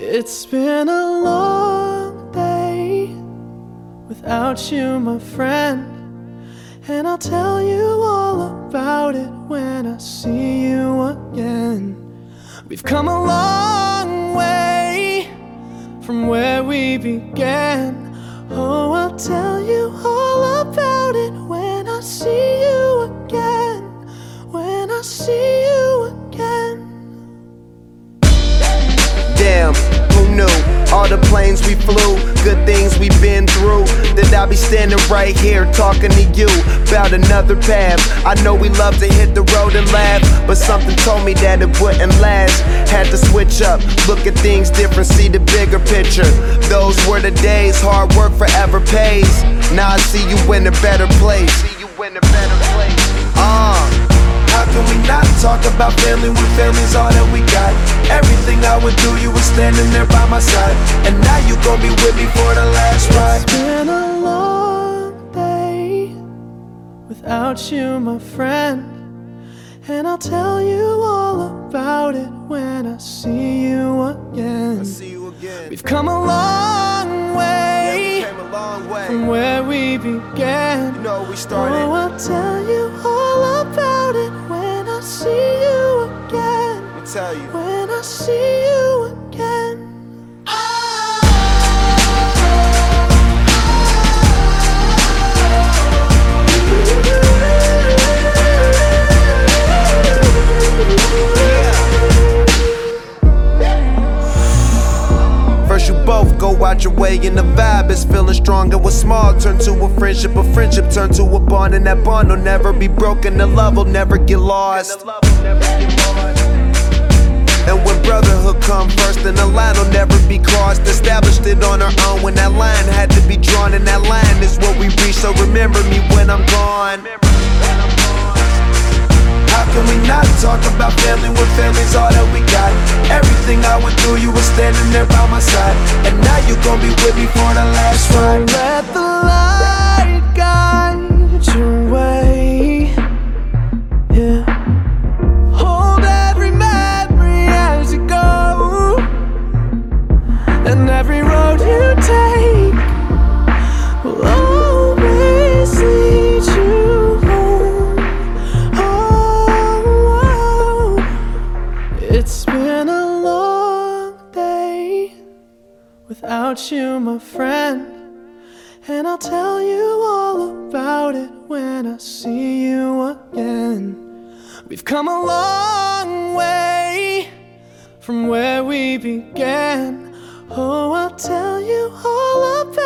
It's been a long day without you, my friend, and I'll tell you all about it when I see you again. We've come a long way from where we began. Oh, I'll tell you all about it when I see you again. When I see you again. Damn, who knew? All the planes we flew, good things we've been through, that I'll be standing right here talking to you about another path. I know we love to hit the road and laugh, but something told me that it wouldn't last. Had to switch up, look at things different, see the bigger picture. Those were the days, hard work forever pays. Now I see you in a better place. How can we not talk about family when family's all that we got? Everything I would do, you were standing there by my side, and now you gon' be with me for the last ride. It's been a long day without you, my friend, and I'll tell you all about it when I see you again. We've come a long way, from where we began. You know we started. Oh, I'll tell you all about it when I see you again. Let me tell you. When I see you again. First you both go out your way and the vibe is feeling strong, and what's small turn to a friendship turn to a bond, and that bond will never be broken, the love will never get lost. And when brotherhood come first, then the line will never be crossed. Established it on our own when that line had to be drawn, and that line is what we reach, so remember me when I'm gone. How can we not talk about family when family's all that we got? Everything I went through, you were standing there by my side, and now you gon' be with me for the last ride. Let the light guide your way. Yeah. Hold every memory as you go, and every road you take will always lead you home. Oh, it's been a long day without you, my friend, and I'll tell you all about it when I see you again. We've come a long way from where we began. Oh, I'll tell you all about